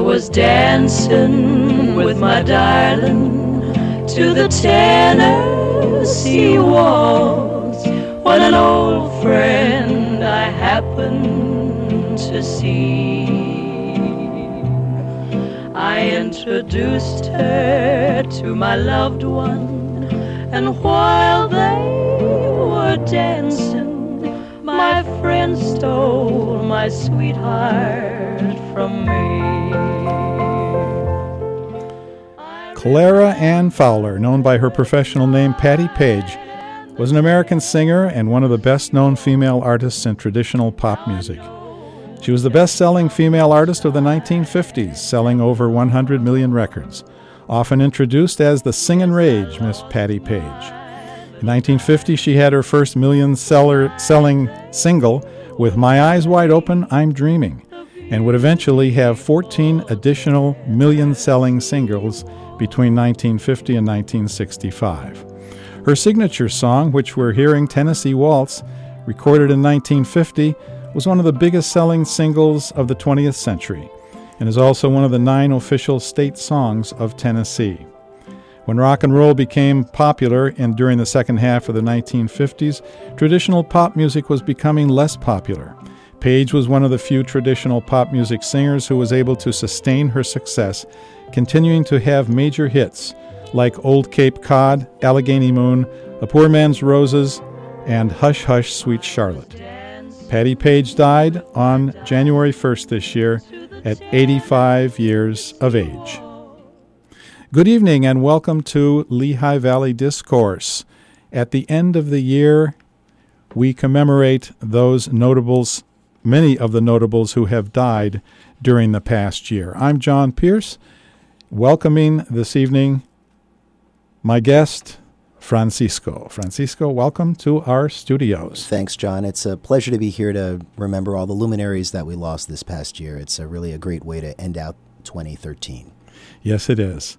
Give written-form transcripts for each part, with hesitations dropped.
was dancing with my darling to the Tennessee waltz when an old friend I happened to see. I introduced her to my loved one, and while they were dancing, my friend stole my sweetheart from me. Clara Ann Fowler, known by her professional name Patti Page, was an American singer and one of the best-known female artists in traditional pop music. She was the best-selling female artist of the 1950s, selling over 100 million records, often introduced as the Singin' Rage, Miss Patti Page. In 1950, she had her first million-selling single with My Eyes Wide Open, I'm Dreaming, and would eventually have 14 additional million-selling singles between 1950 and 1965. Her signature song, which we're hearing, Tennessee Waltz, recorded in 1950, was one of the biggest-selling singles of the 20th century and is also one of the 9 official state songs of Tennessee. When rock and roll became popular during the second half of the 1950s, traditional pop music was becoming less popular. Page was one of the few traditional pop music singers who was able to sustain her success, continuing to have major hits like Old Cape Cod, Allegheny Moon, A Poor Man's Roses, and Hush Hush Sweet Charlotte. Patti Page died on January 1st this year at 85 years of age. Good evening and welcome to Lehigh Valley Discourse. At the end of the year, we commemorate those notables, many of the notables who have died during the past year. I'm John Pierce, welcoming this evening my guest, Francisco. Francisco, welcome to our studios. Thanks, John. It's a pleasure to be here to remember all the luminaries that we lost this past year. It's really a great way to end out 2013. Yes, it is.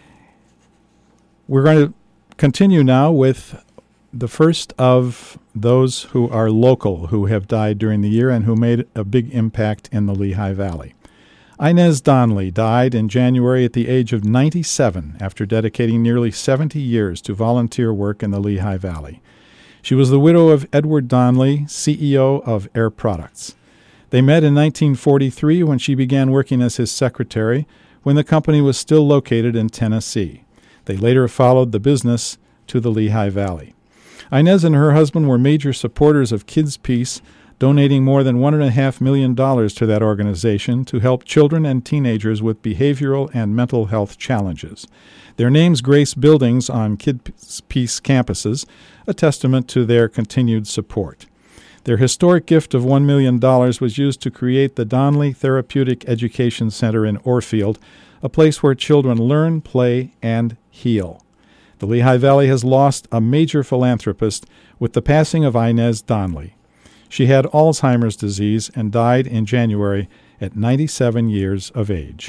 We're going to continue now with the first of those who are local, who have died during the year and who made a big impact in the Lehigh Valley. Inez Donnelly died in January at the age of 97 after dedicating nearly 70 years to volunteer work in the Lehigh Valley. She was the widow of Edward Donnelly, CEO of Air Products. They met in 1943 when she began working as his secretary when the company was still located in Tennessee. They later followed the business to the Lehigh Valley. Inez and her husband were major supporters of Kids Peace, donating more than $1.5 million to that organization to help children and teenagers with behavioral and mental health challenges. Their names grace buildings on Kids Peace campuses, a testament to their continued support. Their historic gift of $1 million was used to create the Donnelly Therapeutic Education Center in Orfield, a place where children learn, play, and heal. The Lehigh Valley has lost a major philanthropist with the passing of Inez Donnelly. She had Alzheimer's disease and died in January at 97 years of age.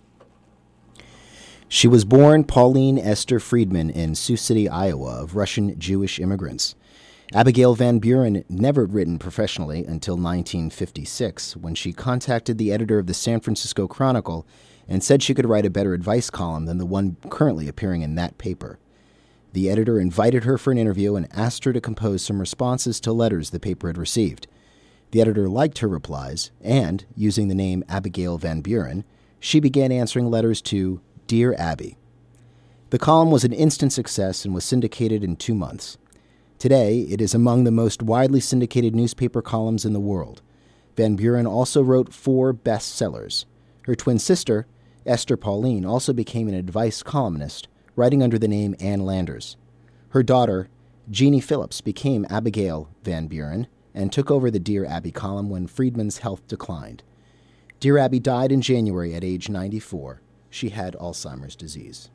She was born Pauline Esther Friedman in Sioux City, Iowa, of Russian Jewish immigrants. Abigail Van Buren never written professionally until 1956, when she contacted the editor of the San Francisco Chronicle and said she could write a better advice column than the one currently appearing in that paper. The editor invited her for an interview and asked her to compose some responses to letters the paper had received. The editor liked her replies, and, using the name Abigail Van Buren, she began answering letters to Dear Abby. The column was an instant success and was syndicated in 2 months. Today, it is among the most widely syndicated newspaper columns in the world. Van Buren also wrote 4 bestsellers. Her twin sister, Esther Pauline, also became an advice columnist, writing under the name Ann Landers. Her daughter, Jeannie Phillips, became Abigail Van Buren and took over the Dear Abby column when Friedman's health declined. Dear Abby died in January at age 94. She had Alzheimer's disease.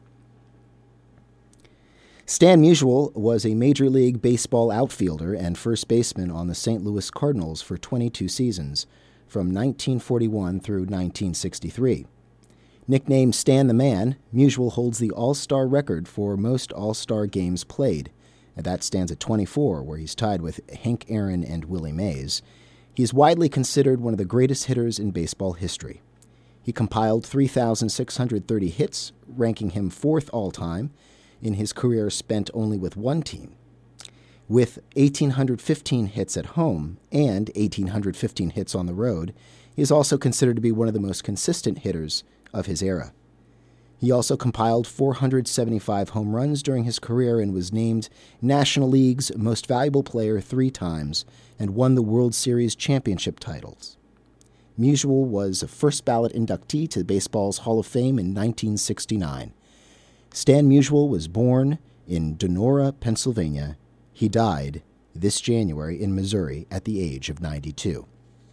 Stan Musial was a Major League Baseball outfielder and first baseman on the St. Louis Cardinals for 22 seasons, from 1941 through 1963. Nicknamed Stan the Man, Musial holds the All-Star record for most All-Star games played, and that stands at 24, where he's tied with Hank Aaron and Willie Mays. He is widely considered one of the greatest hitters in baseball history. He compiled 3,630 hits, ranking him fourth all-time in his career spent only with one team. With 1,815 hits at home and 1,815 hits on the road, he is also considered to be one of the most consistent hitters of his era. He also compiled 475 home runs during his career and was named National League's Most Valuable Player 3 times and won the World Series championship titles. Musial was a first-ballot inductee to baseball's Hall of Fame in 1969. Stan Musial was born in Donora, Pennsylvania. He died this January in Missouri at the age of 92.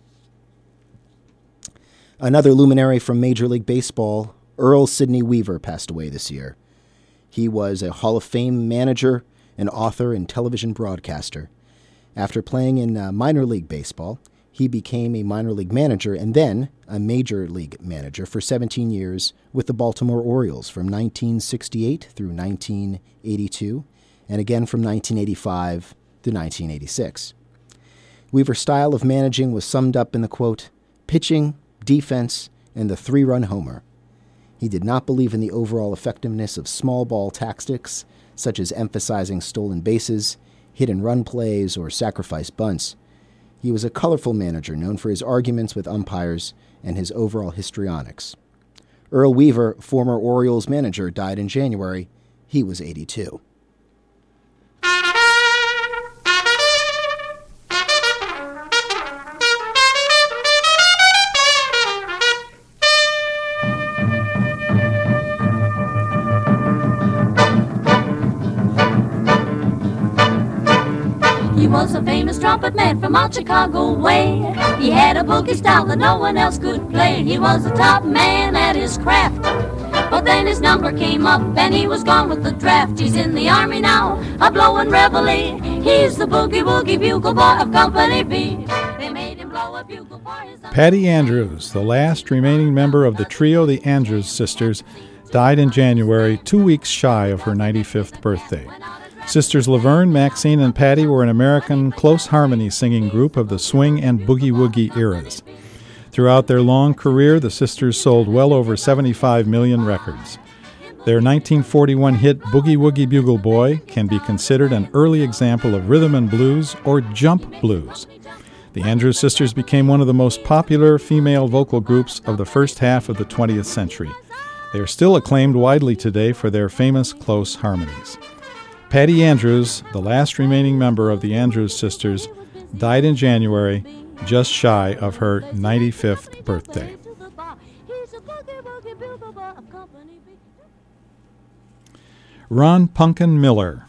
Another luminary from Major League Baseball, Earl Sidney Weaver, passed away this year. He was a Hall of Fame manager, an author, and television broadcaster. After playing in minor league baseball, he became a minor league manager and then a major league manager for 17 years with the Baltimore Orioles from 1968 through 1982, and again from 1985 to 1986. Weaver's style of managing was summed up in the quote, pitching, defense, and the three-run homer. He did not believe in the overall effectiveness of small ball tactics, such as emphasizing stolen bases, hit-and-run plays, or sacrifice bunts. He was a colorful manager known for his arguments with umpires and his overall histrionics. Earl Weaver, former Orioles manager, died in January. He was 82. He was a famous trumpet man from out Chicago way. He had a boogie style that no one else could play. He was the top man at his craft. But then his number came up and he was gone with the draft. He's in the army now, a blowin' reveille. He's the boogie-woogie bugle boy of Company B. They made him blow a bugle for his... Patty Andrews, the last remaining member of the trio the Andrews Sisters, died in January, 2 weeks shy of her 95th birthday. Sisters Laverne, Maxine, and Patty were an American close harmony singing group of the swing and boogie-woogie eras. Throughout their long career, the sisters sold well over 75 million records. Their 1941 hit Boogie Woogie Bugle Boy can be considered an early example of rhythm and blues or jump blues. The Andrews Sisters became one of the most popular female vocal groups of the first half of the 20th century. They are still acclaimed widely today for their famous close harmonies. Patty Andrews, the last remaining member of the Andrews Sisters, died in January, just shy of her 95th birthday. Ron Punkin Miller,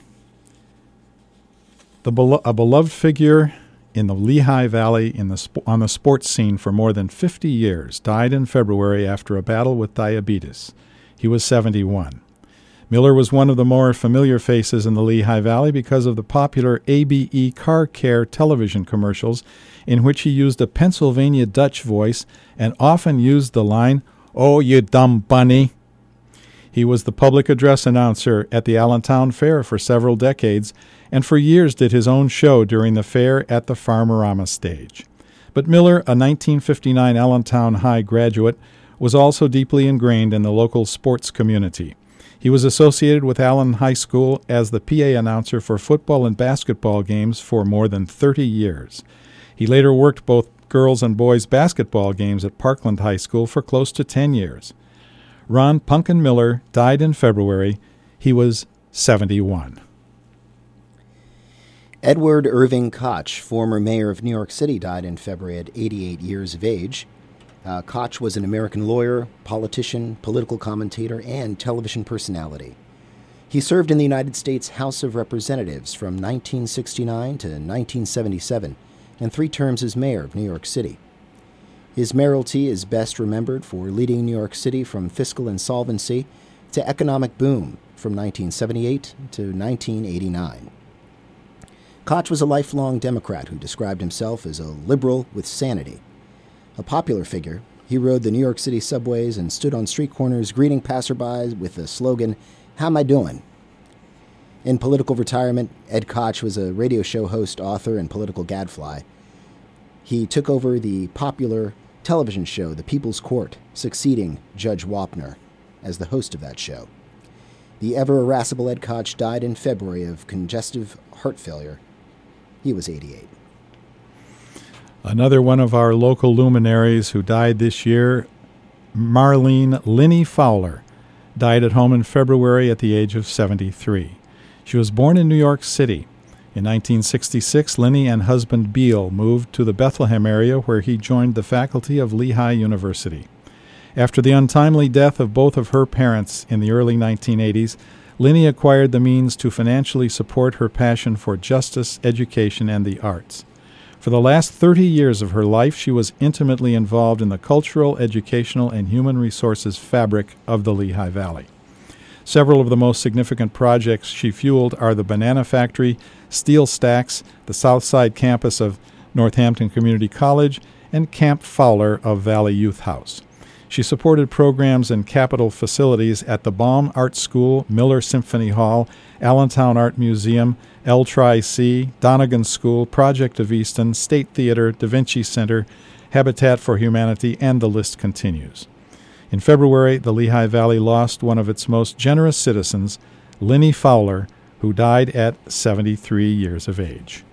a beloved figure in the Lehigh Valley on the sports scene for more than 50 years, died in February after a battle with diabetes. He was 71. Miller was one of the more familiar faces in the Lehigh Valley because of the popular ABE Car Care television commercials in which he used a Pennsylvania Dutch voice and often used the line, "Oh, you dumb bunny." He was the public address announcer at the Allentown Fair for several decades and for years did his own show during the fair at the Farmerama stage. But Miller, a 1959 Allentown High graduate, was also deeply ingrained in the local sports community. He was associated with Allen High School as the PA announcer for football and basketball games for more than 30 years. He later worked both girls and boys basketball games at Parkland High School for close to 10 years. Ron Punkin Miller died in February. He was 71. Edward Irving Koch, former mayor of New York City, died in February at 88 years of age. Koch was an American lawyer, politician, political commentator, and television personality. He served in the United States House of Representatives from 1969 to 1977, and 3 terms as mayor of New York City. His mayoralty is best remembered for leading New York City from fiscal insolvency to economic boom from 1978 to 1989. Koch was a lifelong Democrat who described himself as a liberal with sanity. A popular figure, he rode the New York City subways and stood on street corners greeting passersby with the slogan, "How am I doing?" In political retirement, Ed Koch was a radio show host, author, and political gadfly. He took over the popular television show The People's Court, succeeding Judge Wapner as the host of that show. The ever-irascible Ed Koch died in February of congestive heart failure. He was 88. Another one of our local luminaries who died this year, Marlene Linnie Fowler, died at home in February at the age of 73. She was born in New York City. In 1966, Linnie and husband Beal moved to the Bethlehem area where he joined the faculty of Lehigh University. After the untimely death of both of her parents in the early 1980s, Linnie acquired the means to financially support her passion for justice, education, and the arts. For the last 30 years of her life, she was intimately involved in the cultural, educational, and human resources fabric of the Lehigh Valley. Several of the most significant projects she fueled are the Banana Factory, Steel Stacks, the Southside campus of Northampton Community College, and Camp Fowler of Valley Youth House. She supported programs and capital facilities at the Baum Art School, Miller Symphony Hall, Allentown Art Museum, L-Tri-C, Donegan School, Project of Easton, State Theater, Da Vinci Center, Habitat for Humanity, and the list continues. In February, the Lehigh Valley lost one of its most generous citizens, Linnie Fowler, who died at 73 years of age.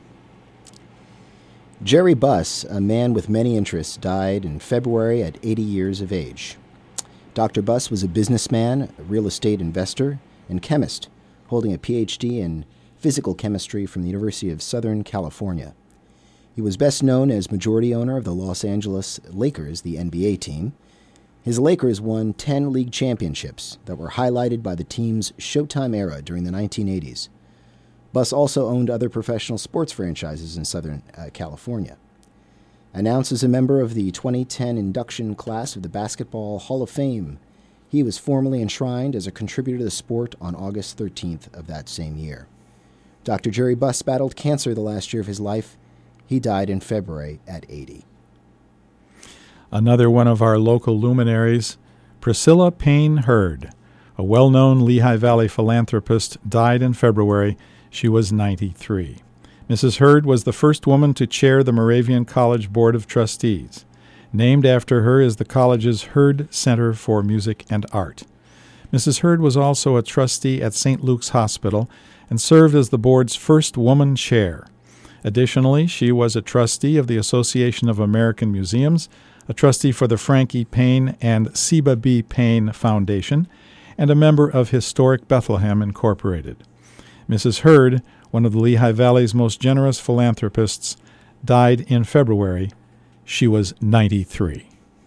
Jerry Buss, a man with many interests, died in February at 80 years of age. Dr. Buss was a businessman, a real estate investor, and chemist, holding a Ph.D. in physical chemistry from the University of Southern California. He was best known as majority owner of the Los Angeles Lakers, the NBA team. His Lakers won 10 league championships that were highlighted by the team's Showtime era during the 1980s. Buss also owned other professional sports franchises in Southern California. Announced as a member of the 2010 induction class of the Basketball Hall of Fame, he was formally enshrined as a contributor to the sport on August 13th of that same year. Dr. Jerry Buss battled cancer the last year of his life. He died in February at 80. Another one of our local luminaries, Priscilla Payne Hurd, a well-known Lehigh Valley philanthropist, died in February. She was 93. Mrs. Hurd was the first woman to chair the Moravian College Board of Trustees. Named after her is the college's Hurd Center for Music and Art. Mrs. Hurd was also a trustee at St. Luke's Hospital and served as the board's first woman chair. Additionally, she was a trustee of the Association of American Museums, a trustee for the Frank E. Payne and Seba B. Payne Foundation, and a member of Historic Bethlehem Incorporated. Mrs. Hurd, one of the Lehigh Valley's most generous philanthropists, died in February. She was 93.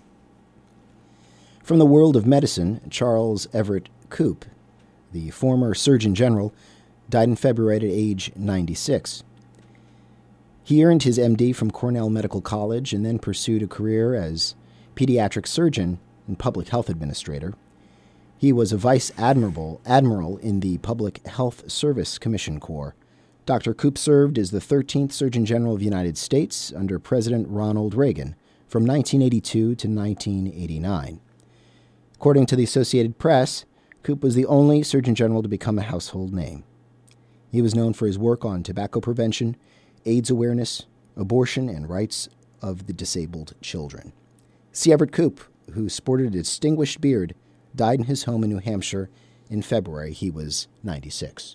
From the world of medicine, Charles Everett Koop, the former Surgeon General, died in February at age 96. He earned his MD from Cornell Medical College and then pursued a career as pediatric surgeon and public health administrator. He was a vice admiral in the Public Health Service Commission Corps. Dr. Koop served as the 13th Surgeon General of the United States under President Ronald Reagan from 1982 to 1989. According to the Associated Press, Koop was the only Surgeon General to become a household name. He was known for his work on tobacco prevention, AIDS awareness, abortion, and rights of the disabled children. C. Everett Koop, who sported a distinguished beard, died in his home in New Hampshire in February. He was 96.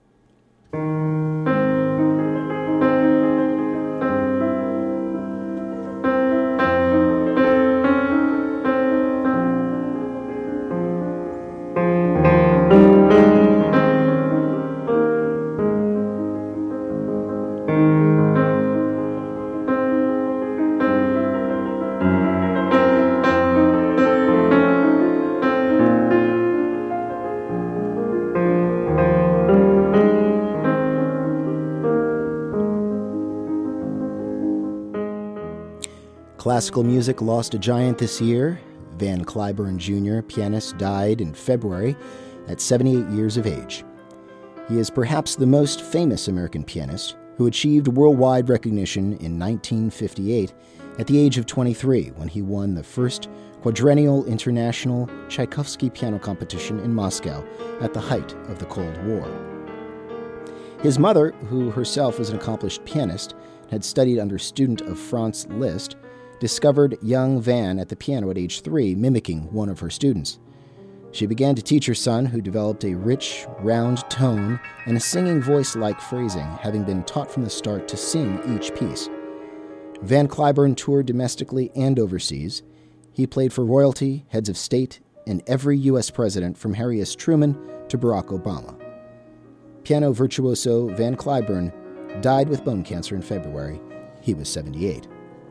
Classical music lost a giant this year. Van Cliburn Jr., pianist, died in February at 78 years of age. He is perhaps the most famous American pianist who achieved worldwide recognition in 1958 at the age of 23 when he won the first quadrennial international Tchaikovsky piano competition in Moscow at the height of the Cold War. His mother, who herself was an accomplished pianist and had studied under student of Franz Liszt, discovered young Van at the piano at age 3, mimicking one of her students. She began to teach her son, who developed a rich, round tone and a singing voice-like phrasing, having been taught from the start to sing each piece. Van Cliburn toured domestically and overseas. He played for royalty, heads of state, and every U.S. president from Harry S. Truman to Barack Obama. Piano virtuoso Van Cliburn died with bone cancer in February. He was 78.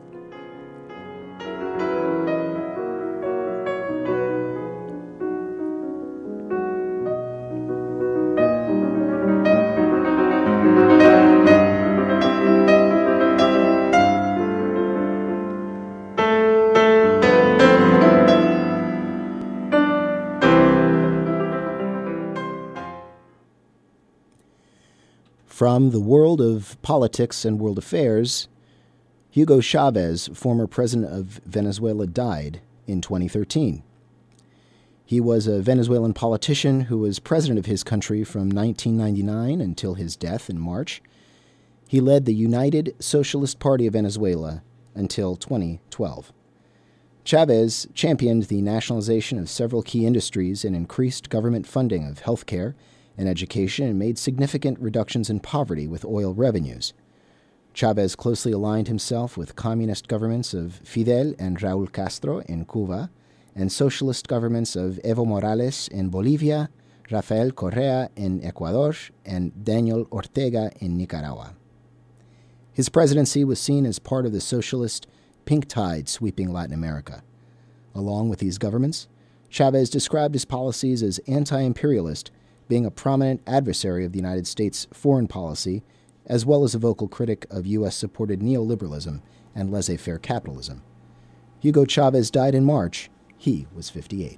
From the world of politics and world affairs, Hugo Chavez, former president of Venezuela, died in 2013. He was a Venezuelan politician who was president of his country from 1999 until his death in March. He led the United Socialist Party of Venezuela until 2012. Chavez championed the nationalization of several key industries and increased government funding of healthcare and education, and made significant reductions in poverty with oil revenues. Chavez closely aligned himself with communist governments of Fidel and Raúl Castro in Cuba, and socialist governments of Evo Morales in Bolivia, Rafael Correa in Ecuador, and Daniel Ortega in Nicaragua. His presidency was seen as part of the socialist pink tide sweeping Latin America. Along with these governments, Chavez described his policies as anti-imperialist, being a prominent adversary of the United States' foreign policy, as well as a vocal critic of U.S.-supported neoliberalism and laissez-faire capitalism. Hugo Chavez died in March. He was 58.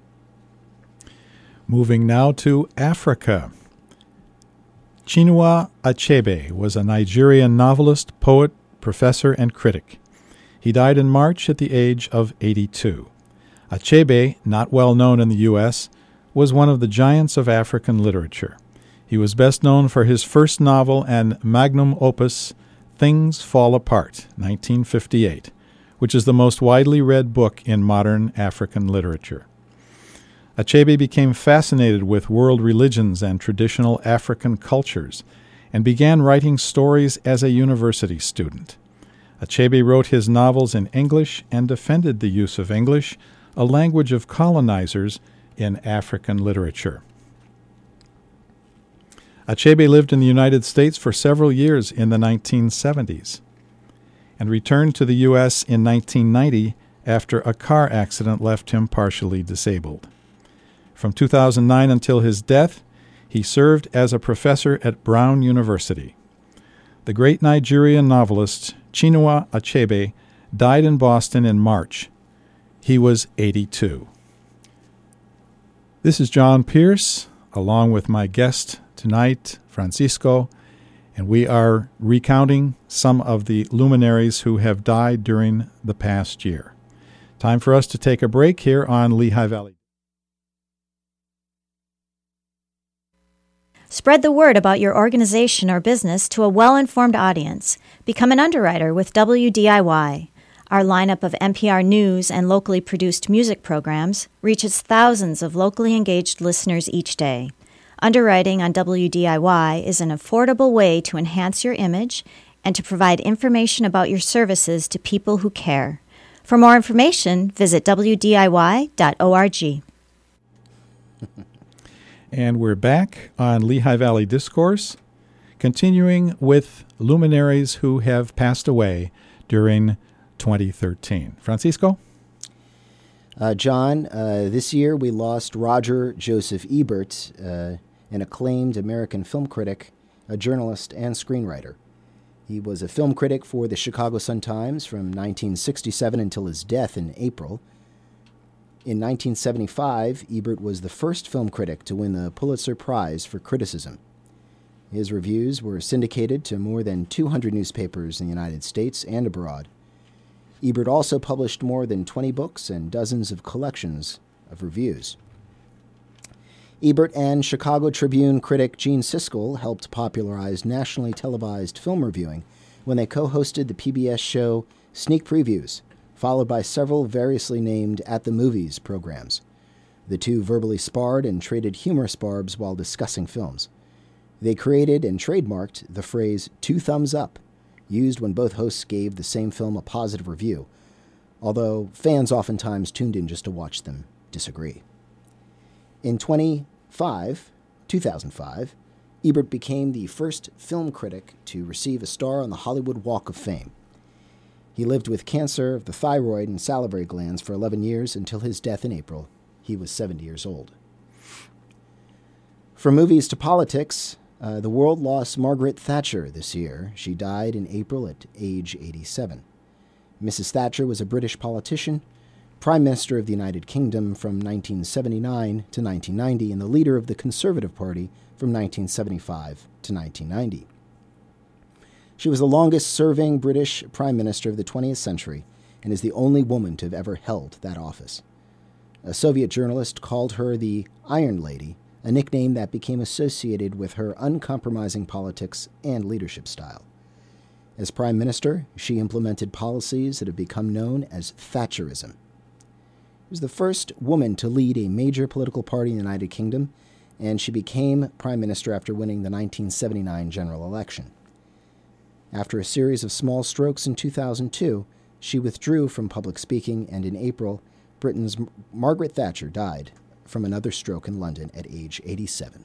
Moving now to Africa. Chinua Achebe was a Nigerian novelist, poet, professor, and critic. He died in March at the age of 82. Achebe, not well known in the U.S., was one of the giants of African literature. He was best known for his first novel and magnum opus, Things Fall Apart, 1958, which is the most widely read book in modern African literature. Achebe became fascinated with world religions and traditional African cultures and began writing stories as a university student. Achebe wrote his novels in English and defended the use of English, a language of colonizers, in African literature. Achebe lived in the United States for several years in the 1970s and returned to the U.S. in 1990 after a car accident left him partially disabled. From 2009 until his death, he served as a professor at Brown University. The great Nigerian novelist Chinua Achebe died in Boston in March. He was 82. This is John Pierce, along with my guest tonight, Francisco, and we are recounting some of the luminaries who have died during the past year. Time for us to take a break here on Lehigh Valley. Spread the word about your organization or business to a well-informed audience. Become an underwriter with WDIY. Our lineup of NPR news and locally produced music programs reaches thousands of locally engaged listeners each day. Underwriting on WDIY is an affordable way to enhance your image and to provide information about your services to people who care. For more information, visit WDIY.org. And we're back on Lehigh Valley Discourse, continuing with luminaries who have passed away during 2013. Francisco? John, this year we lost Roger Joseph Ebert, an acclaimed American film critic, a journalist, and screenwriter. He was a film critic for the Chicago Sun-Times from 1967 until his death in April. In 1975, Ebert was the first film critic to win the Pulitzer Prize for criticism. His reviews were syndicated to more than 200 newspapers in the United States and abroad. Ebert also published more than 20 books and dozens of collections of reviews. Ebert and Chicago Tribune critic Gene Siskel helped popularize nationally televised film reviewing when they co-hosted the PBS show Sneak Previews, followed by several variously named At the Movies programs. The two verbally sparred and traded humorous barbs while discussing films. They created and trademarked the phrase 2 thumbs up, used when both hosts gave the same film a positive review, although fans oftentimes tuned in just to watch them disagree. In 2005, Ebert became the first film critic to receive a star on the Hollywood Walk of Fame. He lived with cancer of the thyroid and salivary glands for 11 years until his death in April. He was 70 years old. From movies to politics, the world lost Margaret Thatcher this year. She died in April at age 87. Mrs. Thatcher was a British politician, Prime Minister of the United Kingdom from 1979 to 1990, and the leader of the Conservative Party from 1975 to 1990. She was the longest-serving British Prime Minister of the 20th century and is the only woman to have ever held that office. A Soviet journalist called her the Iron Lady, a nickname that became associated with her uncompromising politics and leadership style. As Prime Minister, she implemented policies that have become known as Thatcherism. She was the first woman to lead a major political party in the United Kingdom, and she became Prime Minister after winning the 1979 general election. After a series of small strokes in 2002, she withdrew from public speaking, and in April, Britain's Margaret Thatcher died from another stroke in London at age 87.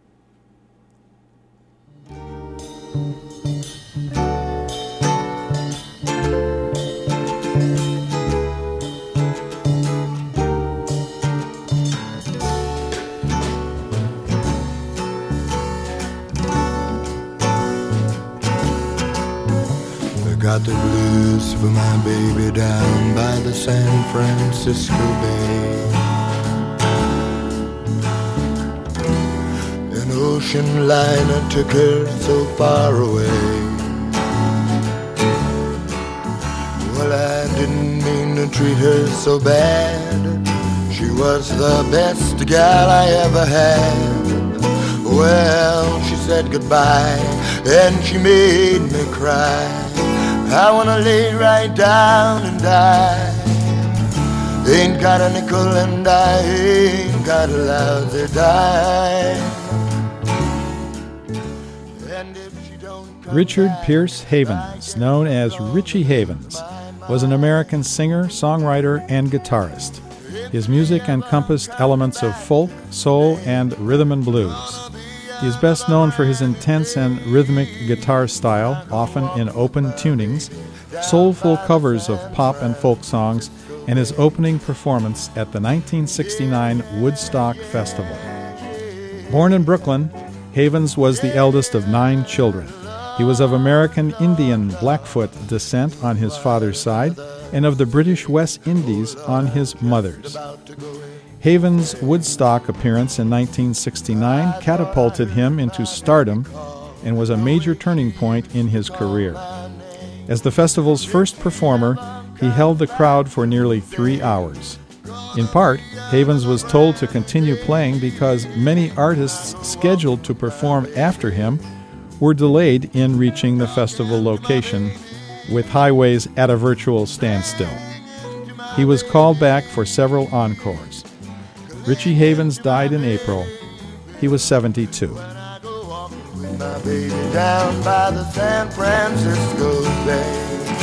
Got the blues for my baby down by the San Francisco Bay. An ocean liner took her so far away. Well, I didn't mean to treat her so bad. She was the best gal I ever had. Well, she said goodbye and she made me cry. I wanna lay right down and die. Ain't got a nickel and I ain't got a lousy dime. And if she don't come Richard back, Pierce Havens, known as Richie Havens, was an American singer, songwriter, and guitarist. His music encompassed elements of folk, soul, and rhythm and blues. He is best known for his intense and rhythmic guitar style, often in open tunings, soulful covers of pop and folk songs, and his opening performance at the 1969 Woodstock Festival. Born in Brooklyn, Havens was the eldest of 9 children. He was of American Indian Blackfoot descent on his father's side and of the British West Indies on his mother's. Havens' Woodstock appearance in 1969 catapulted him into stardom and was a major turning point in his career. As the festival's first performer, he held the crowd for nearly 3 hours. In part, Havens was told to continue playing because many artists scheduled to perform after him were delayed in reaching the festival location, with highways at a virtual standstill. He was called back for several encores. Richie Havens died in April. He was 72. my baby down by the San Francisco Bay.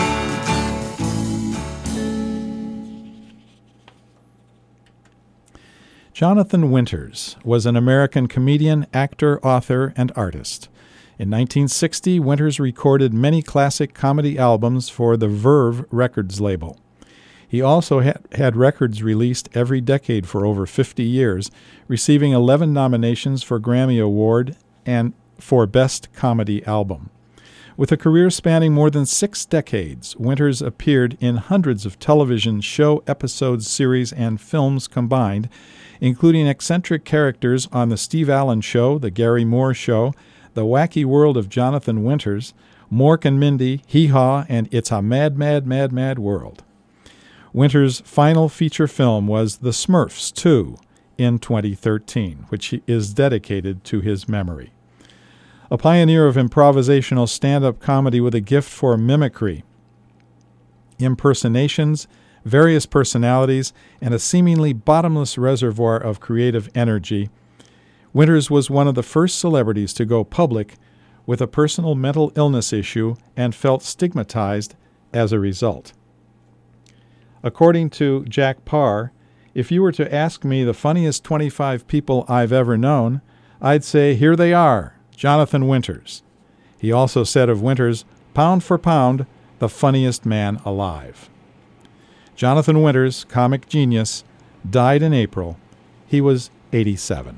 Jonathan Winters was an American comedian, actor, author, and artist. In 1960, Winters recorded many classic comedy albums for the Verve Records label. He also had records released every decade for over 50 years, receiving 11 nominations for Grammy Award and for Best Comedy Album. With a career spanning more than 6 decades, Winters appeared in hundreds of television show episodes, series, and films combined, including eccentric characters on The Steve Allen Show, The Gary Moore Show, The Wacky World of Jonathan Winters, Mork and Mindy, Hee Haw, and It's a Mad, Mad, Mad, Mad World. Winters' final feature film was The Smurfs 2 in 2013, which is dedicated to his memory. A pioneer of improvisational stand-up comedy with a gift for mimicry, impersonations, various personalities, and a seemingly bottomless reservoir of creative energy, Winters was one of the first celebrities to go public with a personal mental illness issue and felt stigmatized as a result. According to Jack Parr, if you were to ask me the funniest 25 people I've ever known, I'd say, here they are, Jonathan Winters. He also said of Winters, pound for pound, the funniest man alive. Jonathan Winters, comic genius, died in April. He was 87.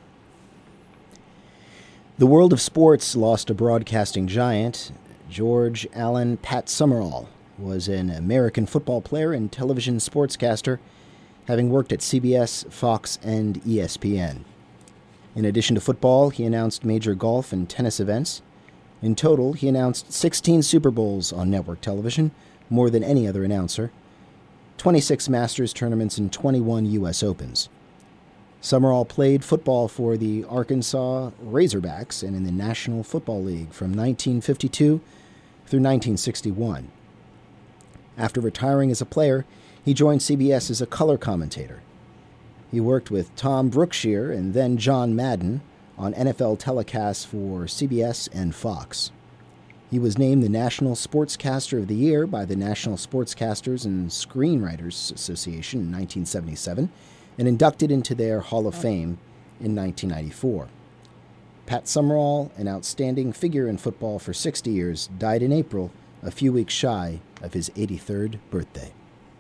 The world of sports lost a broadcasting giant. George Allen Pat Summerall was an American football player and television sportscaster, having worked at CBS, Fox, and ESPN. In addition to football, he announced major golf and tennis events. In total, he announced 16 Super Bowls on network television, more than any other announcer, 26 Masters tournaments, and 21 U.S. Opens. Summerall played football for the Arkansas Razorbacks and in the National Football League from 1952 through 1961. After retiring as a player, he joined CBS as a color commentator. He worked with Tom Brookshire and then John Madden on NFL telecasts for CBS and Fox. He was named the National Sportscaster of the Year by the National Sportscasters and Screenwriters Association in 1977 and inducted into their Hall of Fame in 1994. Pat Summerall, an outstanding figure in football for 60 years, died in April, a few weeks shy of his 83rd birthday.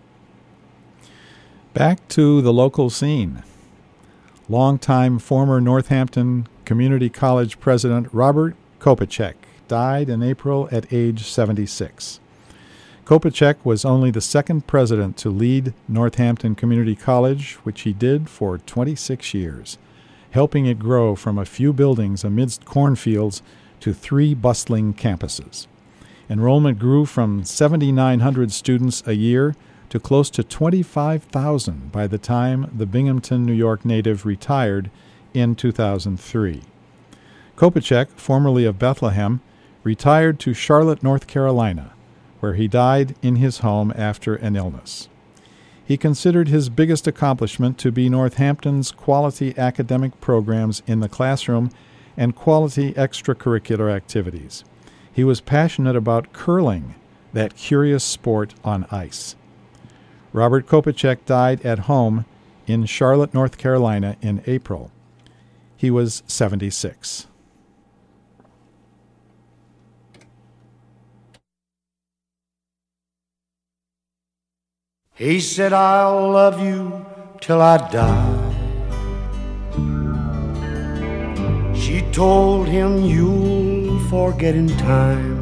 Back to the local scene. Longtime former Northampton Community College president Robert Kopacek died in April at age 76. Kopacek was only the second president to lead Northampton Community College, which he did for 26 years, helping it grow from a few buildings amidst cornfields to 3 bustling campuses. Enrollment grew from 7,900 students a year to close to 25,000 by the time the Binghamton, New York native retired in 2003. Kopacek, formerly of Bethlehem, retired to Charlotte, North Carolina, where he died in his home after an illness. He considered his biggest accomplishment to be Northampton's quality academic programs in the classroom and quality extracurricular activities. He was passionate about curling, that curious sport on ice. Robert Kopacek died at home in Charlotte, North Carolina in April. He was 76. He said, I'll love you till I die. She told him, you'll forget in time.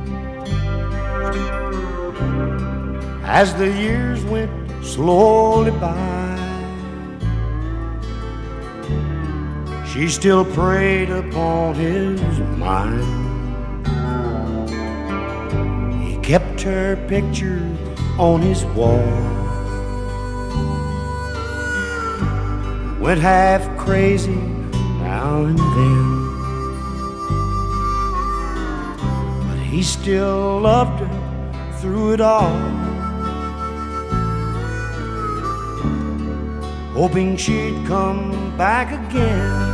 As the years went slowly by, she still preyed upon his mind. He kept her picture on his wall, went half crazy now and then, but he still loved her through it all, hoping she'd come back again.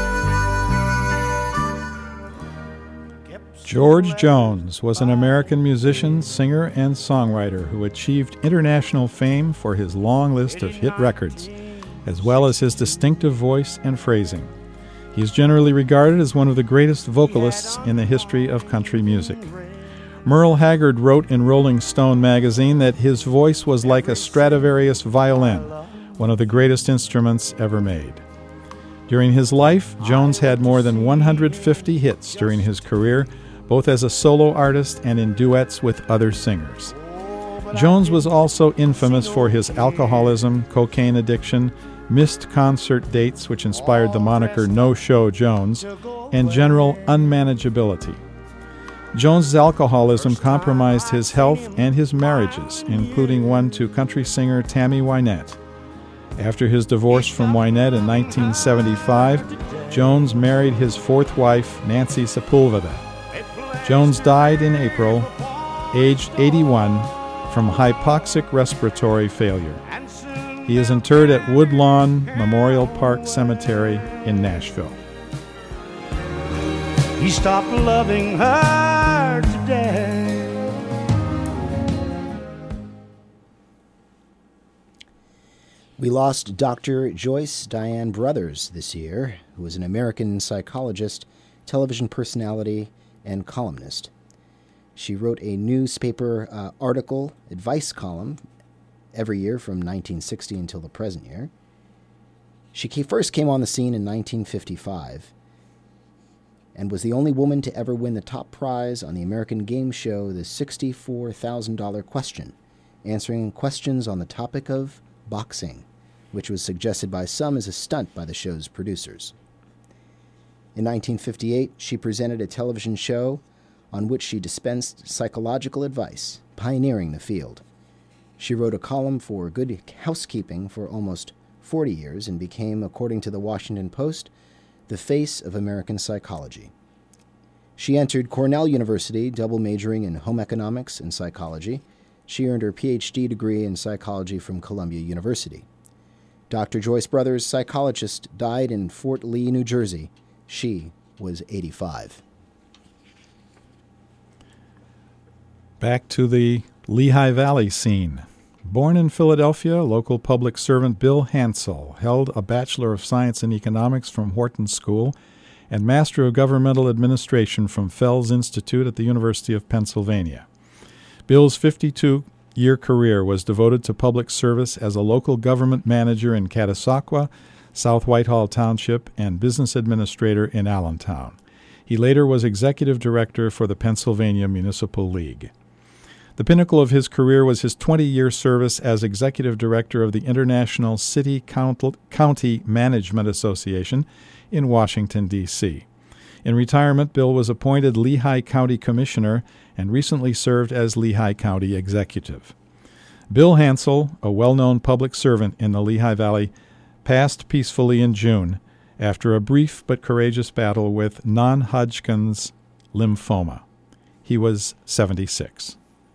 George Jones was an American musician, singer, and songwriter who achieved international fame for his long list of hit records, as well as his distinctive voice and phrasing. He is generally regarded as one of the greatest vocalists in the history of country music. Merle Haggard wrote in Rolling Stone magazine that his voice was like a Stradivarius violin, one of the greatest instruments ever made. During his life, Jones had more than 150 hits during his career, both as a solo artist and in duets with other singers. Jones was also infamous for his alcoholism, cocaine addiction, missed concert dates, which inspired the moniker No-Show Jones, and general unmanageability. Jones's alcoholism compromised his health and his marriages, including one to country singer Tammy Wynette. After his divorce from Wynette in 1975, Jones married his fourth wife, Nancy Sepulveda. Jones died in April, aged 81, from hypoxic respiratory failure. He is interred at Woodlawn Memorial Park Cemetery in Nashville. He stopped loving her today. We lost Dr. Joyce Diane Brothers this year, who was an American psychologist, television personality, and columnist. She wrote a newspaper article, advice column, every year from 1960 until the present year. She first came on the scene in 1955 and was the only woman to ever win the top prize on the American game show, the $64,000 Question, answering questions on the topic of boxing, which was suggested by some as a stunt by the show's producers. In 1958, she presented a television show on which she dispensed psychological advice, pioneering the field. She wrote a column for Good Housekeeping for almost 40 years and became, according to the Washington Post, the face of American psychology. She entered Cornell University, double majoring in home economics and psychology. She earned her Ph.D. degree in psychology from Columbia University. Dr. Joyce Brothers, psychologist, died in Fort Lee, New Jersey. She was 85. Back to the Lehigh Valley scene. Born in Philadelphia, local public servant Bill Hansel held a Bachelor of Science in Economics from Wharton School and Master of Governmental Administration from Fels Institute at the University of Pennsylvania. Bill's 52-year career was devoted to public service as a local government manager in Catasauqua, South Whitehall Township, and business administrator in Allentown. He later was executive director for the Pennsylvania Municipal League. The pinnacle of his career was his 20-year service as executive director of the International City County Management Association in Washington, D.C. In retirement, Bill was appointed Lehigh County Commissioner and recently served as Lehigh County Executive. Bill Hansel, a well-known public servant in the Lehigh Valley, passed peacefully in June after a brief but courageous battle with non-Hodgkin's lymphoma. He was 76.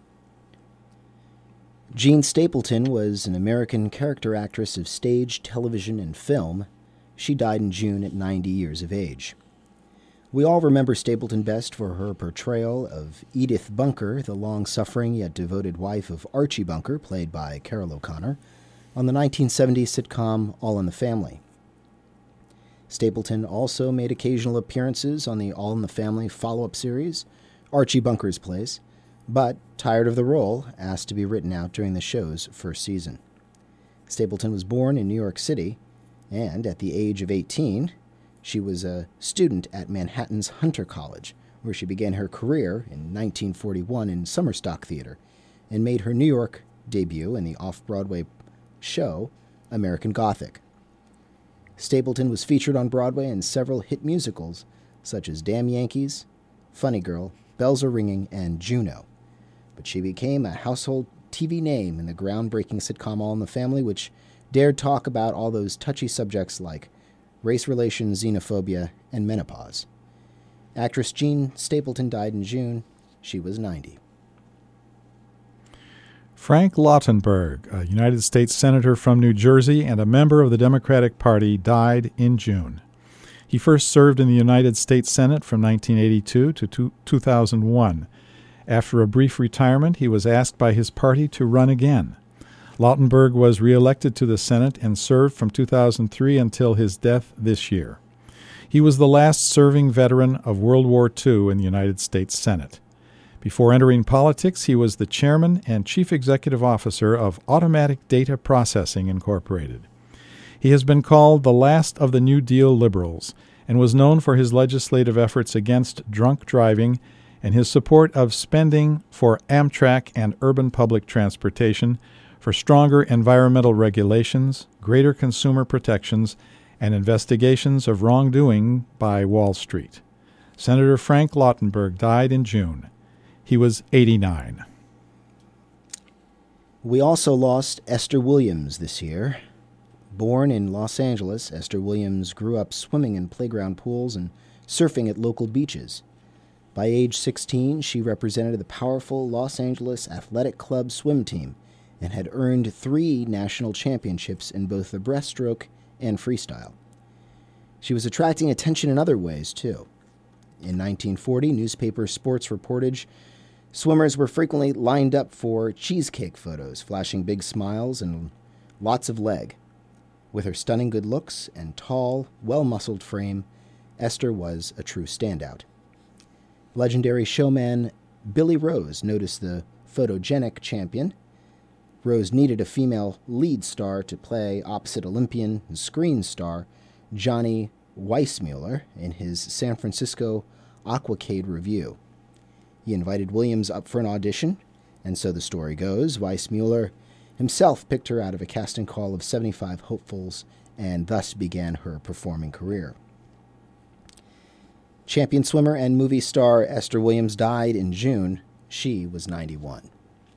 Jean Stapleton was an American character actress of stage, television, and film. She died in June at 90 years of age. We all remember Stapleton best for her portrayal of Edith Bunker, the long-suffering yet devoted wife of Archie Bunker, played by Carol O'Connor, on the 1970s sitcom All in the Family. Stapleton also made occasional appearances on the All in the Family follow-up series, Archie Bunker's Place, but, tired of the role, asked to be written out during the show's first season. Stapleton was born in New York City, and at the age of 18, she was a student at Manhattan's Hunter College, where she began her career in 1941 in Summerstock Theater, and made her New York debut in the off-Broadway show American Gothic. Stapleton was featured on Broadway in several hit musicals, such as Damn Yankees, Funny Girl, Bells Are Ringing, and Juno. But she became a household TV name in the groundbreaking sitcom All in the Family, which dared talk about all those touchy subjects like race relations, xenophobia, and menopause. Actress Jean Stapleton died in June. She was 90. Frank Lautenberg, a United States Senator from New Jersey and a member of the Democratic Party, died in June. He first served in the United States Senate from 1982 to 2001. After a brief retirement, he was asked by his party to run again. Lautenberg was reelected to the Senate and served from 2003 until his death this year. He was the last serving veteran of World War II in the United States Senate. Before entering politics, he was the chairman and chief executive officer of Automatic Data Processing Incorporated. He has been called the last of the New Deal liberals and was known for his legislative efforts against drunk driving and his support of spending for Amtrak and urban public transportation, for stronger environmental regulations, greater consumer protections, and investigations of wrongdoing by Wall Street. Senator Frank Lautenberg died in June. He was 89. We also lost Esther Williams this year. Born in Los Angeles, Esther Williams grew up swimming in playground pools and surfing at local beaches. By age 16, she represented the powerful Los Angeles Athletic Club swim team and had earned 3 national championships in both the breaststroke and freestyle. She was attracting attention in other ways, too. In 1940, newspaper sports reportage, swimmers were frequently lined up for cheesecake photos, flashing big smiles and lots of leg. With her stunning good looks and tall, well-muscled frame, Esther was a true standout. Legendary showman Billy Rose noticed the photogenic champion. Rose needed a female lead star to play opposite Olympian and screen star Johnny Weissmuller in his San Francisco Aquacade review. He invited Williams up for an audition, and so the story goes, Weissmuller himself picked her out of a casting call of 75 hopefuls and thus began her performing career. Champion swimmer and movie star Esther Williams died in June. She was 91.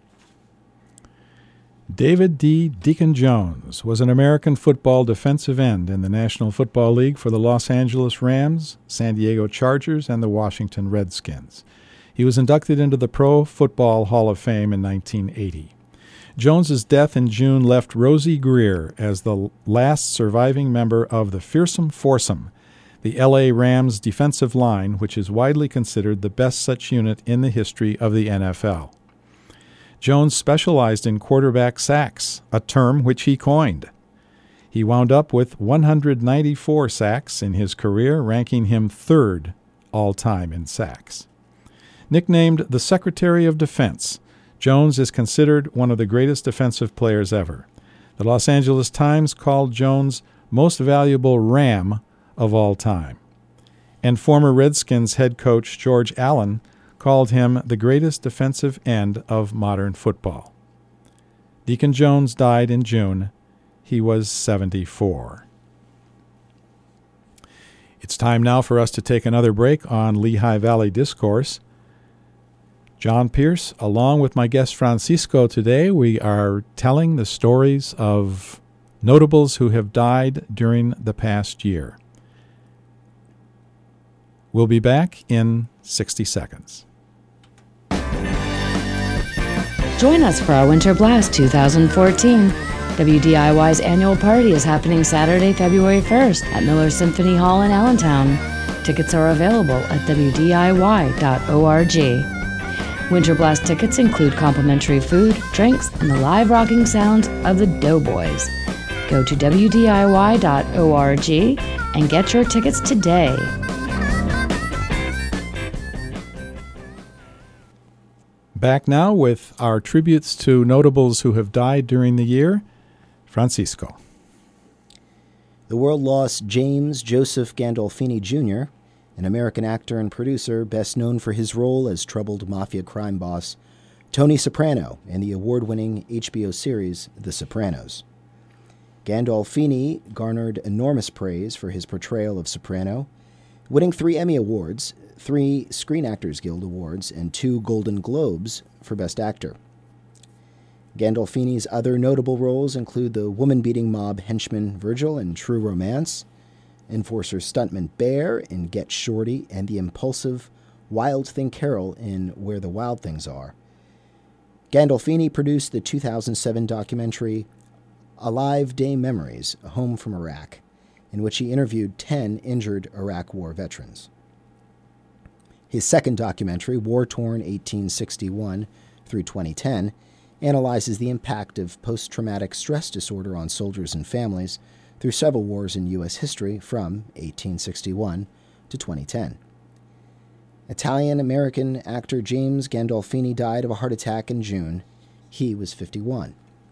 David D. Deacon Jones was an American football defensive end in the National Football League for the Los Angeles Rams, San Diego Chargers, and the Washington Redskins. He was inducted into the Pro Football Hall of Fame in 1980. Jones's death in June left Rosie Greer as the last surviving member of the Fearsome Foursome, the L.A. Rams defensive line, which is widely considered the best such unit in the history of the NFL. Jones specialized in quarterback sacks, a term which he coined. He wound up with 194 sacks in his career, ranking him third all-time in sacks. Nicknamed the Secretary of Defense, Jones is considered one of the greatest defensive players ever. The Los Angeles Times called Jones most valuable Ram of all time. And former Redskins head coach George Allen called him the greatest defensive end of modern football. Deacon Jones died in June. He was 74. It's time now for us to take another break on Lehigh Valley Discourse. John Pierce, along with my guest Francisco today, we are telling the stories of notables who have died during the past year. We'll be back in 60 seconds. Join us for our Winter Blast 2014. WDIY's annual party is happening Saturday, February 1st at Miller Symphony Hall in Allentown. Tickets are available at WDIY.org. Winter Blast tickets include complimentary food, drinks, and the live rocking sounds of the Doughboys. Go to WDIY.org and get your tickets today. Back now with our tributes to notables who have died during the year. Francisco. The world lost James Joseph Gandolfini Jr., an American actor and producer best known for his role as troubled mafia crime boss Tony Soprano in the award-winning HBO series The Sopranos. Gandolfini garnered enormous praise for his portrayal of Soprano, winning 3 Emmy Awards, 3 Screen Actors Guild Awards, and 2 Golden Globes for Best Actor. Gandolfini's other notable roles include the woman-beating mob henchman Virgil in True Romance, enforcer stuntman Bear in Get Shorty, and the impulsive Wild Thing Carol in Where the Wild Things Are. Gandolfini produced the 2007 documentary Alive Day Memories, Home from Iraq, in which he interviewed 10 injured Iraq War veterans. His second documentary, War Torn 1861 through 2010, analyzes the impact of post-traumatic stress disorder on soldiers and families through several wars in U.S. history from 1861 to 2010. Italian-American actor James Gandolfini died of a heart attack in June. He was 51.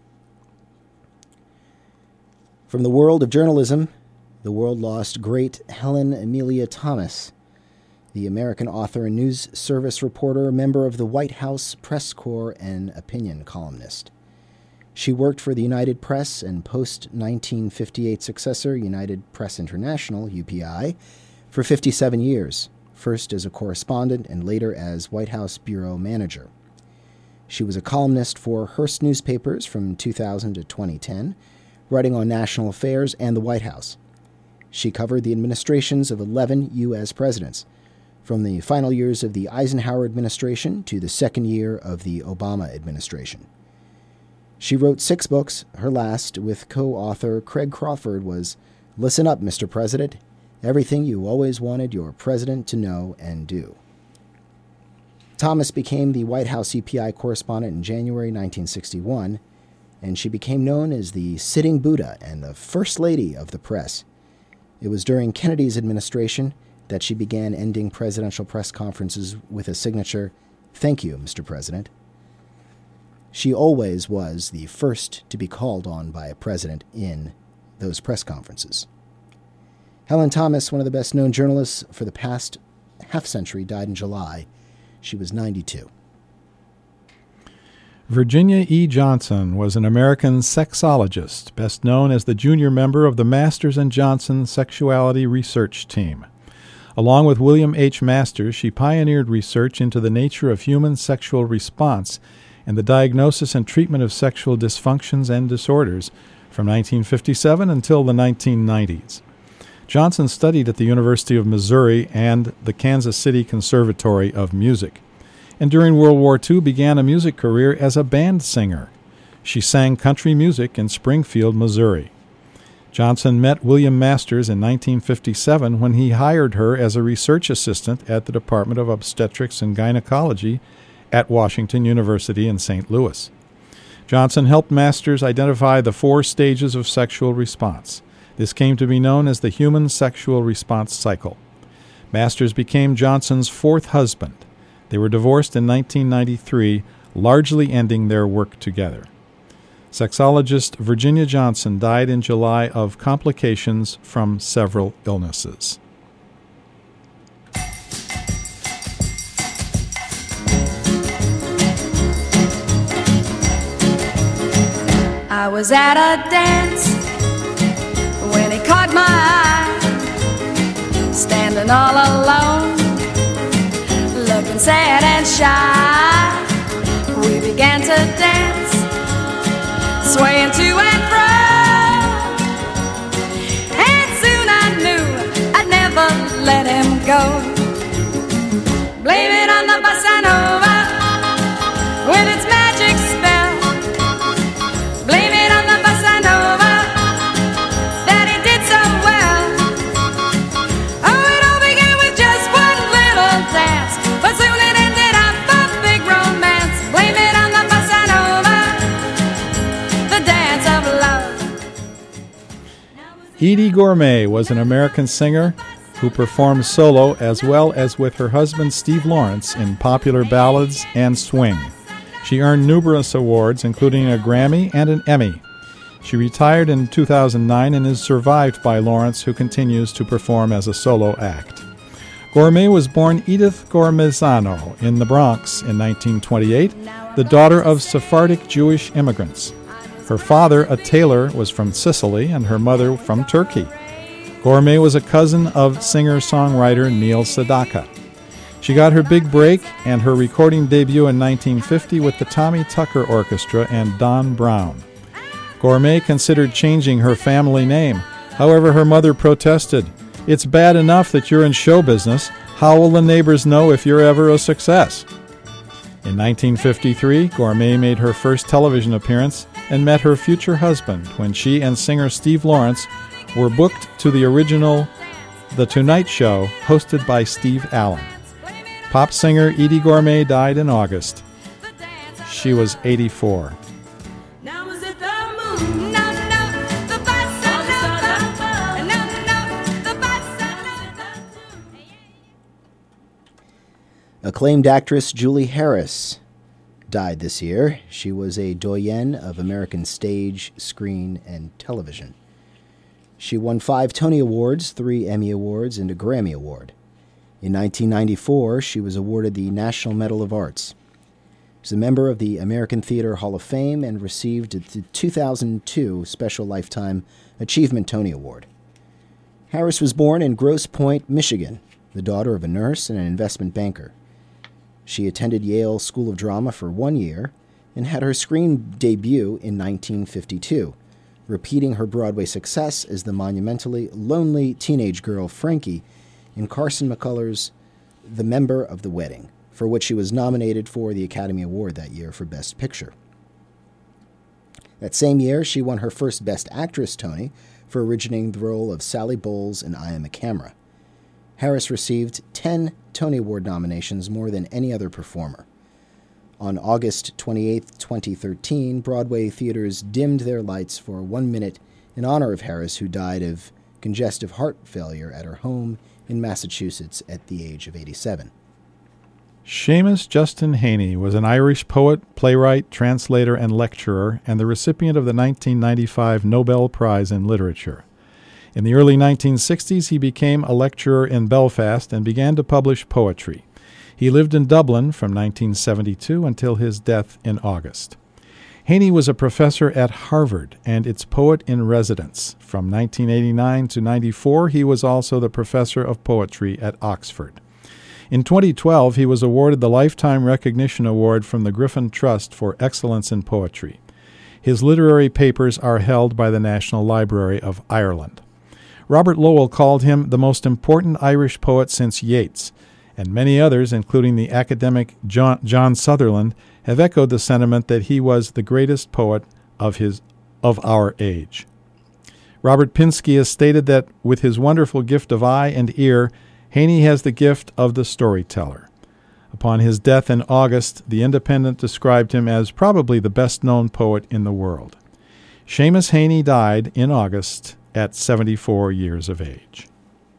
From the world of journalism, the world lost great Helen Amelia Thomas, the American author and news service reporter, member of the White House Press Corps, and opinion columnist. She worked for the United Press and post-1958 successor, United Press International, UPI, for 57 years, first as a correspondent and later as White House bureau manager. She was a columnist for Hearst newspapers from 2000 to 2010, writing on national affairs and the White House. She covered the administrations of 11 U.S. presidents, from the final years of the Eisenhower administration to the second year of the Obama administration. She wrote 6 books. Her last, with co-author Craig Crawford, was Listen Up, Mr. President, Everything You Always Wanted Your President to Know and Do. Thomas became the White House EPI correspondent in January 1961, and she became known as the Sitting Buddha and the First Lady of the Press. It was during Kennedy's administration that she began ending presidential press conferences with a signature, "Thank you, Mr. President." She always was the first to be called on by a president in those press conferences. Helen Thomas, one of the best-known journalists for the past half-century, died in July. She was 92. Virginia E. Johnson was an American sexologist, best known as the junior member of the Masters and Johnson Sexuality Research Team. Along with William H. Masters, she pioneered research into the nature of human sexual response and the diagnosis and treatment of sexual dysfunctions and disorders from 1957 until the 1990s. Johnson studied at the University of Missouri and the Kansas City Conservatory of Music, and during World War II began a music career as a band singer. She sang country music in Springfield, Missouri. Johnson met William Masters in 1957 when he hired her as a research assistant at the Department of Obstetrics and Gynecology at Washington University in St. Louis. Johnson helped Masters identify the 4 stages of sexual response. This came to be known as the human sexual response cycle. Masters became Johnson's 4th husband. They were divorced in 1993, largely ending their work together. Sexologist Virginia Johnson died in July of complications from several illnesses. I was at a dance when he caught my eye, standing all alone, looking sad and shy. We began to dance, swaying to and fro, and soon I knew I'd never let him go. Blame it on the bossa nova with its magic spell. Blame it on the bossa nova that he did so well. Oh, it all began with just one little dance, but soon it ended up a big romance. Blame it on the bossa nova, the dance of love. Eydie Gormé was an American singer who performed solo as well as with her husband Steve Lawrence in popular ballads and swing. She earned numerous awards, including a Grammy and an Emmy. She retired in 2009 and is survived by Lawrence, who continues to perform as a solo act. Gormé was born Edith Gormezano in the Bronx in 1928, the daughter of Sephardic Jewish immigrants. Her father, a tailor, was from Sicily and her mother from Turkey. Gormé was a cousin of singer-songwriter Neil Sedaka. She got her big break and her recording debut in 1950 with the Tommy Tucker Orchestra and Don Brown. Gormé considered changing her family name. However, her mother protested. "It's bad enough that you're in show business. How will the neighbors know if you're ever a success?" In 1953, Gormé made her first television appearance and met her future husband when she and singer Steve Lawrence were booked to the original The Tonight Show, hosted by Steve Allen. Pop singer Eydie Gormé died in August. She was 84. Now is it the moon? No, the bossa nova. No, the bossa nova. Acclaimed actress Julie Harris died this year. She was a doyenne of American stage, screen, and television. She won 5 Tony Awards, 3 Emmy Awards, and a Grammy Award. In 1994, she was awarded the National Medal of Arts. She's a member of the American Theater Hall of Fame and received the 2002 Special Lifetime Achievement Tony Award. Harris was born in Grosse Pointe, Michigan, the daughter of a nurse and an investment banker. She attended Yale School of Drama for 1 year and had her screen debut in 1952, repeating her Broadway success as the monumentally lonely teenage girl Frankie in Carson McCullers' The Member of the Wedding, for which she was nominated for the Academy Award that year for Best Picture. That same year, she won her first Best Actress Tony for originating the role of Sally Bowles in I Am a Camera. Harris received 10 Tony Award nominations, more than any other performer. On August 28, 2013, Broadway theaters dimmed their lights for 1 minute in honor of Harris, who died of congestive heart failure at her home in Massachusetts at the age of 87. Seamus Justin Heaney was an Irish poet, playwright, translator, and lecturer, and the recipient of the 1995 Nobel Prize in Literature. In the early 1960s, he became a lecturer in Belfast and began to publish poetry. He lived in Dublin from 1972 until his death in August. Heaney was a professor at Harvard and its poet-in-residence. From 1989 to 94, he was also the professor of poetry at Oxford. In 2012, he was awarded the Lifetime Recognition Award from the Griffin Trust for Excellence in Poetry. His literary papers are held by the National Library of Ireland. Robert Lowell called him the most important Irish poet since Yeats, and many others, including the academic John Sutherland, have echoed the sentiment that he was the greatest poet of our age. Robert Pinsky has stated that with his wonderful gift of eye and ear, Heaney has the gift of the storyteller. Upon his death in August, The Independent described him as probably the best-known poet in the world. Seamus Heaney died in August at 74 years of age.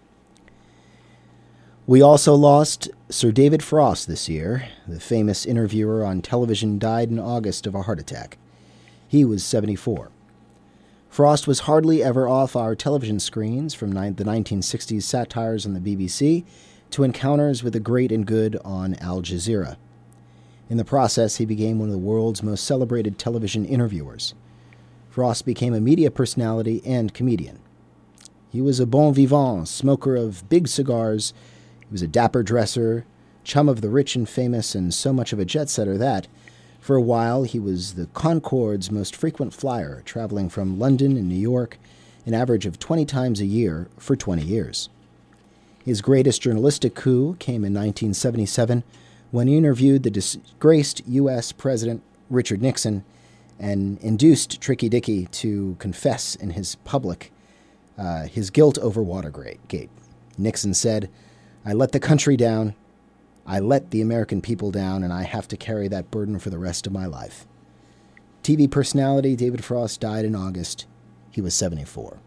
We also lost Sir David Frost this year. The famous interviewer on television died in August of a heart attack. He was 74. Frost was hardly ever off our television screens, from the 1960s satires on the BBC to encounters with the great and good on Al Jazeera. In the process, he became one of the world's most celebrated television interviewers. Frost became a media personality and comedian. He was a bon vivant, smoker of big cigars. He was a dapper dresser, chum of the rich and famous, and so much of a jet-setter that, for a while, he was the Concorde's most frequent flyer, traveling from London and New York an average of 20 times a year for 20 years. His greatest journalistic coup came in 1977 when he interviewed the disgraced U.S. President Richard Nixon and induced Tricky Dicky to confess in his public his guilt over Watergate. Nixon said, "I let the country down, I let the American people down, and I have to carry that burden for the rest of my life." TV personality David Frost died in August. He was 74.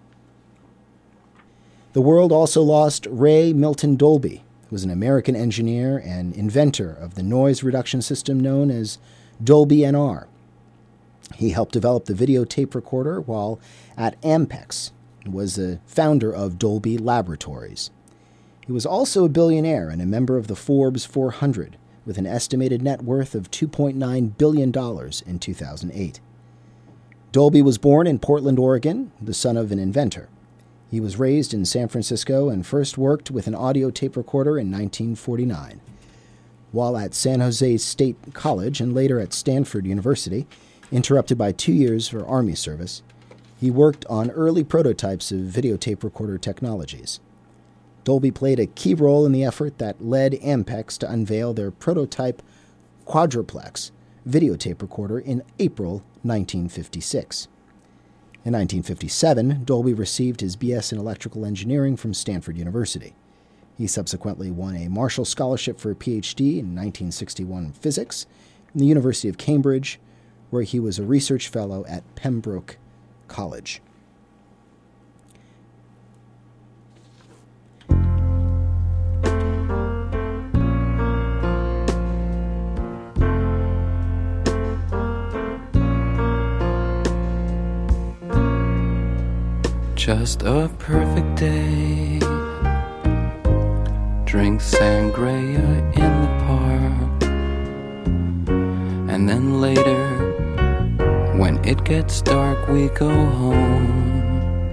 The world also lost Ray Milton Dolby, who was an American engineer and inventor of the noise reduction system known as Dolby NR. He helped develop the videotape recorder while at Ampex and was the founder of Dolby Laboratories. He was also a billionaire and a member of the Forbes 400, with an estimated net worth of $2.9 billion in 2008. Dolby was born in Portland, Oregon, the son of an inventor. He was raised in San Francisco and first worked with an audio tape recorder in 1949. While at San Jose State College and later at Stanford University, interrupted by 2 years for Army service, he worked on early prototypes of videotape recorder technologies. Dolby played a key role in the effort that led Ampex to unveil their prototype quadruplex videotape recorder in April 1956. In 1957, Dolby received his B.S. in electrical engineering from Stanford University. He subsequently won a Marshall Scholarship for a Ph.D. in 1961 in physics from the University of Cambridge, where he was a research fellow at Pembroke College. Just a perfect day. Drink sangria in the park. And then later, when it gets dark, we go home.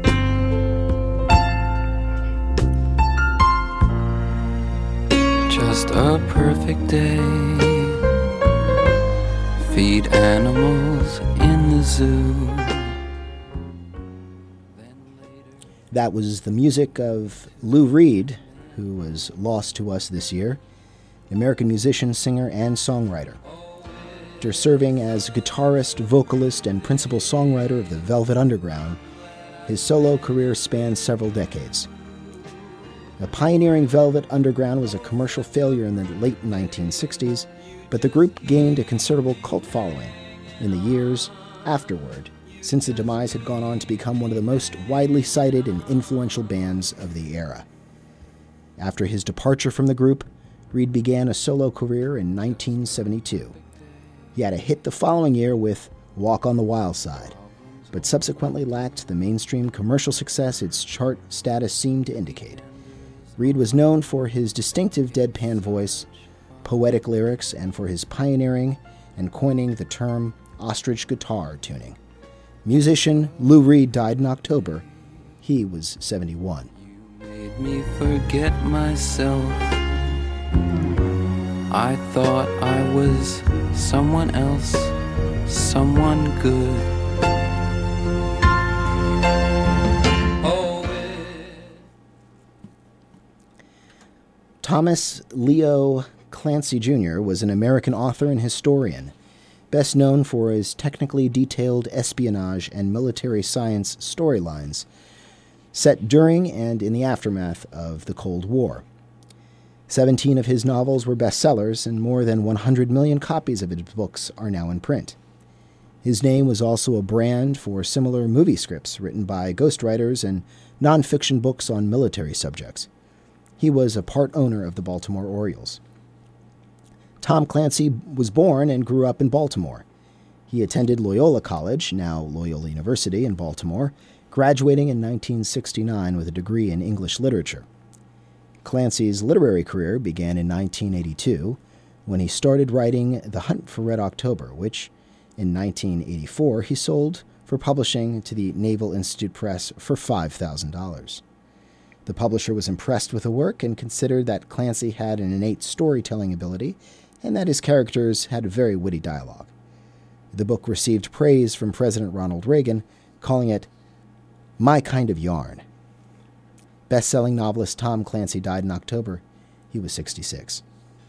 Just a perfect day. Feed animals in the zoo. That was the music of Lou Reed, who was lost to us this year, an American musician, singer, and songwriter. After serving as guitarist, vocalist, and principal songwriter of the Velvet Underground, his solo career spanned several decades. The pioneering Velvet Underground was a commercial failure in the late 1960s, but the group gained a considerable cult following in the years afterward, since the demise had gone on to become one of the most widely cited and influential bands of the era. After his departure from the group, Reed began a solo career in 1972. He had a hit the following year with Walk on the Wild Side, but subsequently lacked the mainstream commercial success its chart status seemed to indicate. Reed was known for his distinctive deadpan voice, poetic lyrics, and for his pioneering and coining the term ostrich guitar tuning. Musician Lou Reed died in October. He was 71. You made me forget myself. I thought I was someone else, someone good. Thomas Leo Clancy Jr. was an American author and historian, best known for his technically detailed espionage and military science storylines set during and in the aftermath of the Cold War. 17 of his novels were bestsellers, and more than 100 million copies of his books are now in print. His name was also a brand for similar movie scripts written by ghostwriters and nonfiction books on military subjects. He was a part owner of the Baltimore Orioles. Tom Clancy was born and grew up in Baltimore. He attended Loyola College, now Loyola University in Baltimore, graduating in 1969 with a degree in English literature. Clancy's literary career began in 1982 when he started writing The Hunt for Red October, which in 1984 he sold for publishing to the Naval Institute Press for $5,000. The publisher was impressed with the work and considered that Clancy had an innate storytelling ability and that his characters had very witty dialogue. The book received praise from President Ronald Reagan, calling it my kind of yarn. Best-selling novelist Tom Clancy died in October. He was 66.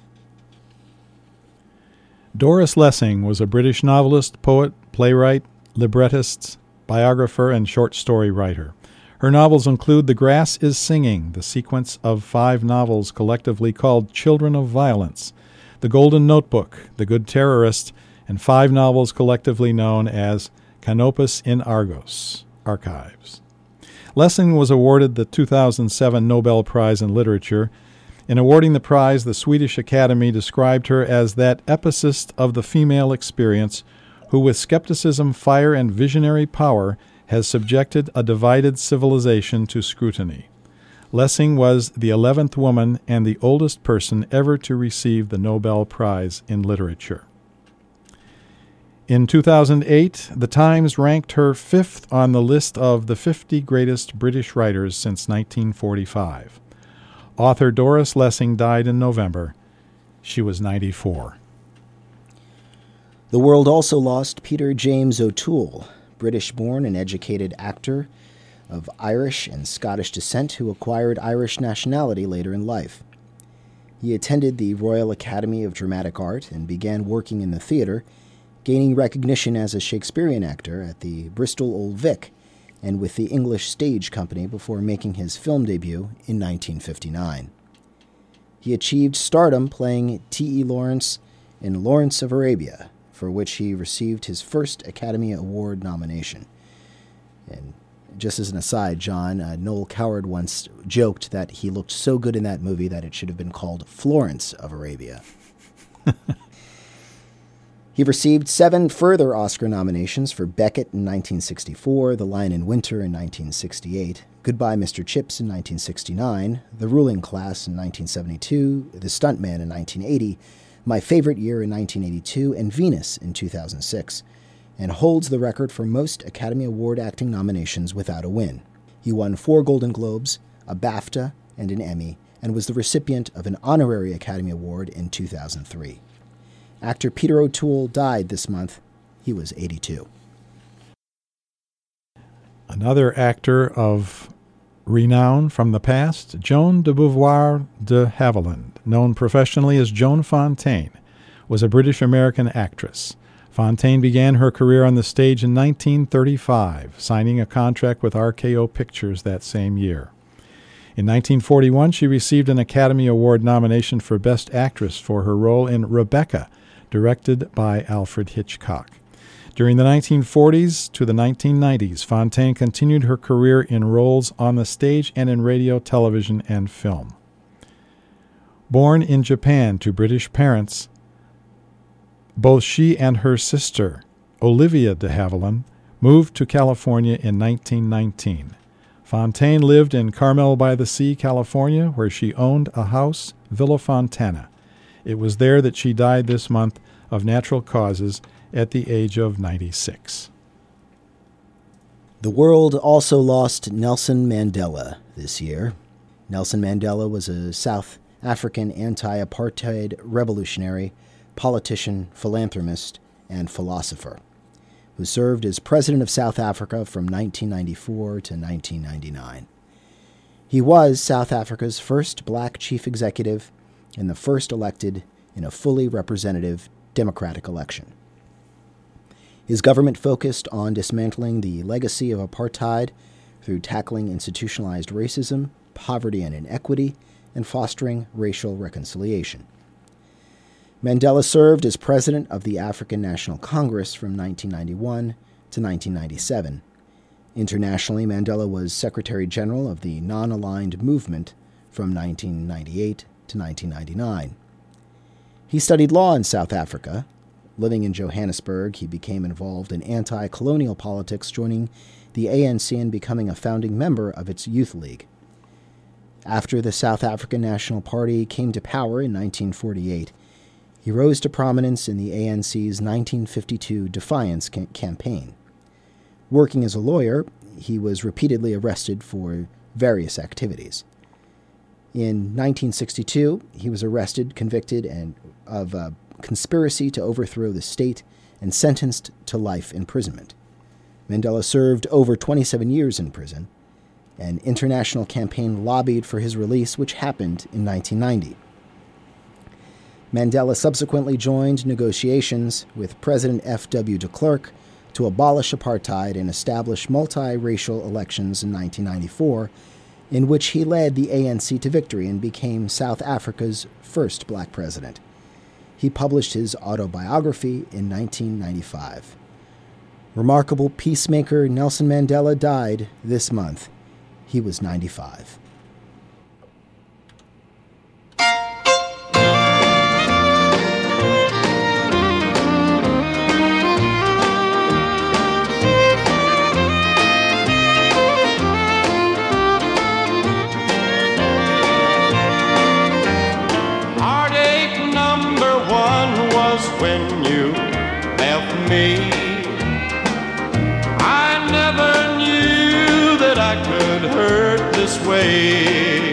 Doris Lessing was a British novelist, poet, playwright, librettist, biographer, and short story writer. Her novels include The Grass is Singing, the sequence of 5 novels collectively called Children of Violence, The Golden Notebook, The Good Terrorist, and 5 novels collectively known as Canopus in Argos, Archives. Lessing was awarded the 2007 Nobel Prize in Literature. In awarding the prize, the Swedish Academy described her as that epicist of the female experience who, with skepticism, fire, and visionary power, has subjected a divided civilization to scrutiny. Lessing was the 11th woman and the oldest person ever to receive the Nobel Prize in Literature. In 2008, The Times ranked her 5th on the list of the 50 greatest British writers since 1945. Author Doris Lessing died in November. She was 94. The world also lost Peter James O'Toole, British-born and educated actor of Irish and Scottish descent who acquired Irish nationality later in life. He attended the Royal Academy of Dramatic Art and began working in the theatre, gaining recognition as a Shakespearean actor at the Bristol Old Vic and with the English Stage Company before making his film debut in 1959. He achieved stardom playing T.E. Lawrence in Lawrence of Arabia, for which he received his first Academy Award nomination. And just as an aside, John, Noel Coward once joked that he looked so good in that movie that it should have been called Florence of Arabia. He received 7 further Oscar nominations for Beckett in 1964, The Lion in Winter in 1968, Goodbye, Mr. Chips in 1969, The Ruling Class in 1972, The Stuntman in 1980, My Favorite Year in 1982, and Venus in 2006, and holds the record for most Academy Award acting nominations without a win. He won 4 Golden Globes, a BAFTA, and an Emmy, and was the recipient of an honorary Academy Award in 2003. Actor Peter O'Toole died this month. He was 82. Another actor of Renown from the past, Joan de Beauvoir de Havilland, known professionally as Joan Fontaine, was a British-American actress. Fontaine began her career on the stage in 1935, signing a contract with RKO Pictures that same year. In 1941, she received an Academy Award nomination for Best Actress for her role in Rebecca, directed by Alfred Hitchcock. During the 1940s to the 1990s, Fontaine continued her career in roles on the stage and in radio, television, and film. Born in Japan to British parents, both she and her sister, Olivia de Havilland, moved to California in 1919. Fontaine lived in Carmel-by-the-Sea, California, where she owned a house, Villa Fontana. It was there that she died this month of natural causes at the age of 96. The world also lost Nelson Mandela this year. Nelson Mandela was a South African anti-apartheid revolutionary, politician, philanthropist, and philosopher, who served as president of South Africa from 1994 to 1999. He was South Africa's first black chief executive and the first elected in a fully representative democratic election. His government focused on dismantling the legacy of apartheid through tackling institutionalized racism, poverty and inequity, and fostering racial reconciliation. Mandela served as president of the African National Congress from 1991 to 1997. Internationally, Mandela was Secretary General of the Non-Aligned Movement from 1998 to 1999. He studied law in South Africa. Living in Johannesburg, he became involved in anti-colonial politics, joining the ANC and becoming a founding member of its Youth League. After the South African National Party came to power in 1948, he rose to prominence in the ANC's 1952 Defiance campaign. Working as a lawyer, he was repeatedly arrested for various activities. In 1962, he was arrested, convicted of conspiracy to overthrow the state, and sentenced to life imprisonment. Mandela served over 27 years in prison. An international campaign lobbied for his release, which happened in 1990. Mandela subsequently joined negotiations with President F.W. de Klerk to abolish apartheid and establish multiracial elections in 1994, in which he led the ANC to victory and became South Africa's first black president. He published his autobiography in 1995. Remarkable peacemaker Nelson Mandela died this month. He was 95. Heartache number one was when you left me. I never knew that I could hurt this way.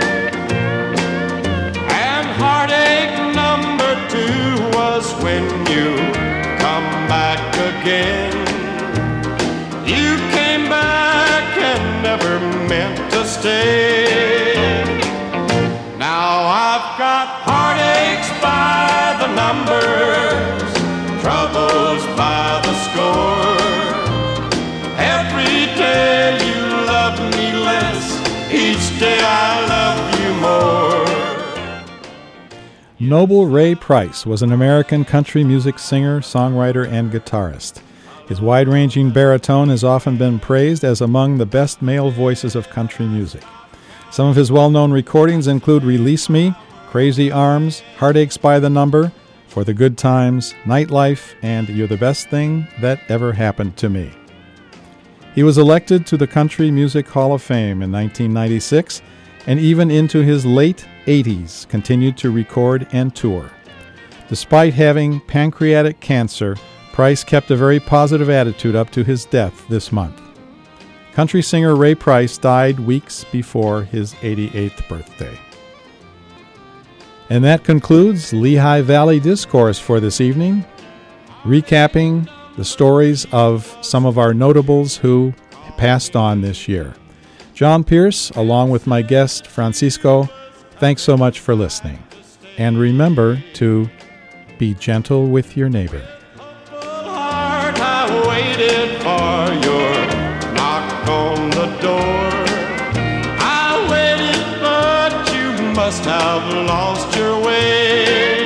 And heartache number two was when you come back again. You came back and never meant to stay. Now I've got heartaches by the numbers, troubles by the score. Every day you love me less, each day I love you more. Noble Ray Price was an American country music singer, songwriter, and guitarist. His wide-ranging baritone has often been praised as among the best male voices of country music. Some of his well-known recordings include Release Me, Crazy Arms, Heartaches by the Number, For the Good Times, Nightlife, and You're the Best Thing That Ever Happened to Me. He was elected to the Country Music Hall of Fame in 1996, and even into his late 80s continued to record and tour. Despite having pancreatic cancer, Price kept a very positive attitude up to his death this month. Country singer Ray Price died weeks before his 88th birthday. And that concludes Lehigh Valley Discourse for this evening, recapping the stories of some of our notables who passed on this year. John Pierce, along with my guest, Francisco, thanks so much for listening. And remember to be gentle with your neighbor. Heart, I waited for your knock on the door. I waited, but you must have lost your way.